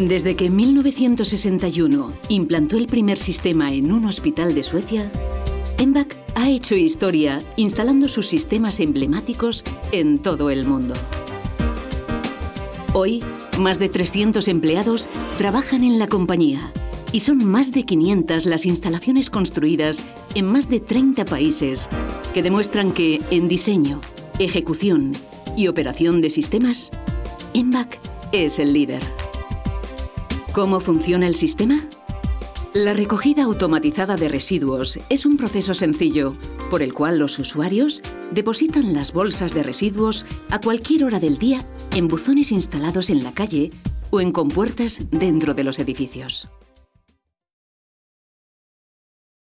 Desde que en 1961 implantó el primer sistema en un hospital de Suecia, Embach ha hecho historia instalando sus sistemas emblemáticos en todo el mundo. Hoy, más de 300 empleados trabajan en la compañía y son más de 500 las instalaciones construidas en más de 30 países que demuestran que en diseño, ejecución y operación de sistemas, Embach es el líder. ¿Cómo funciona el sistema? La recogida automatizada de residuos es un proceso sencillo por el cual los usuarios depositan las bolsas de residuos a cualquier hora del día en buzones instalados en la calle o en compuertas dentro de los edificios.